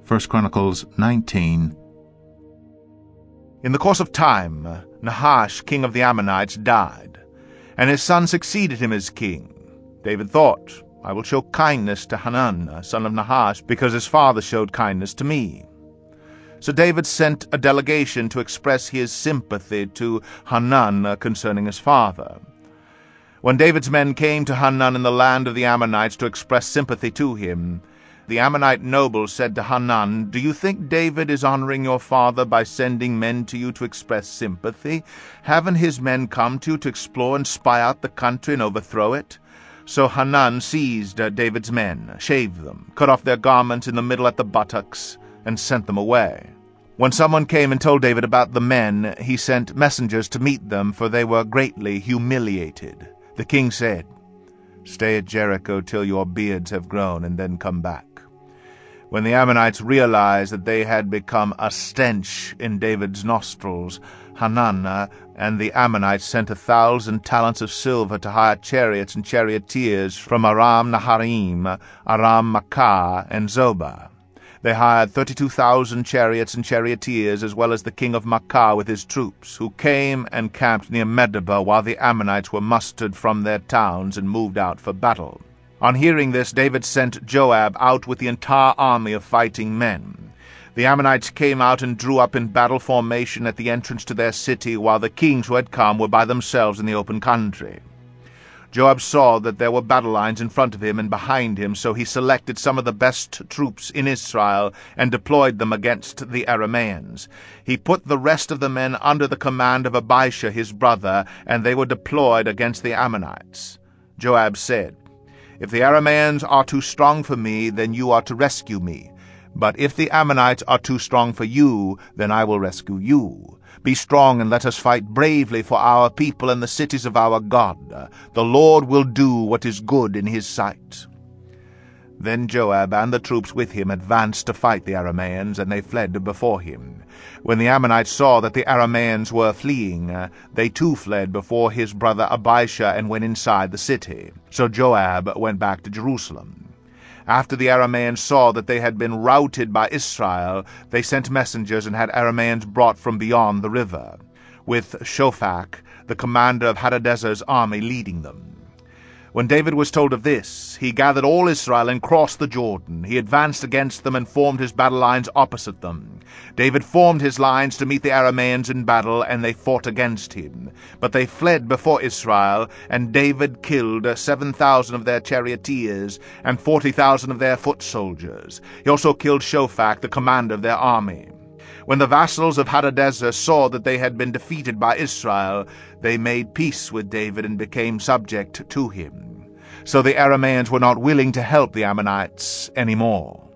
1 Chronicles 19. In the course of time, Nahash, king of the Ammonites, died, and his son succeeded him as king. David thought, I will show kindness to Hanun, son of Nahash, because his father showed kindness to me. So David sent a delegation to express his sympathy to Hanun concerning his father. When David's men came to Hanun in the land of the Ammonites to express sympathy to him, the Ammonite nobles said to Hanun, Do you think David is honoring your father by sending men to you to express sympathy? Haven't his men come to you to explore and spy out the country and overthrow it? So Hanun seized David's men, shaved them, cut off their garments in the middle at the buttocks, and sent them away. When someone came and told David about the men, he sent messengers to meet them, for they were greatly humiliated. The king said, Stay at Jericho till your beards have grown, and then come back. When the Ammonites realized that they had become a stench in David's nostrils, Hanun and the Ammonites sent 1,000 talents of silver to hire chariots and charioteers from Aram Naharaim, Aram Makkah, and Zobah. They hired 32,000 chariots and charioteers, as well as the king of Makkah with his troops, who came and camped near Medeba while the Ammonites were mustered from their towns and moved out for battle. On hearing this, David sent Joab out with the entire army of fighting men. The Ammonites came out and drew up in battle formation at the entrance to their city, while the kings who had come were by themselves in the open country. Joab saw that there were battle lines in front of him and behind him, so he selected some of the best troops in Israel and deployed them against the Arameans. He put the rest of the men under the command of Abishai his brother, and they were deployed against the Ammonites. Joab said, If the Arameans are too strong for me, then you are to rescue me. But if the Ammonites are too strong for you, then I will rescue you. Be strong and let us fight bravely for our people and the cities of our God. The Lord will do what is good in his sight. Then Joab and the troops with him advanced to fight the Arameans, and they fled before him. When the Ammonites saw that the Arameans were fleeing, they too fled before his brother Abishai and went inside the city. So Joab went back to Jerusalem. After the Arameans saw that they had been routed by Israel, they sent messengers and had Arameans brought from beyond the river, with Shophach, the commander of Hadadezer's army, leading them. When David was told of this, he gathered all Israel and crossed the Jordan. He advanced against them and formed his battle lines opposite them. David formed his lines to meet the Arameans in battle, and they fought against him. But they fled before Israel, and David killed 7,000 of their charioteers and 40,000 of their foot soldiers. He also killed Shophach, the commander of their army. When the vassals of Hadadezer saw that they had been defeated by Israel, they made peace with David and became subject to him. So the Arameans were not willing to help the Ammonites anymore.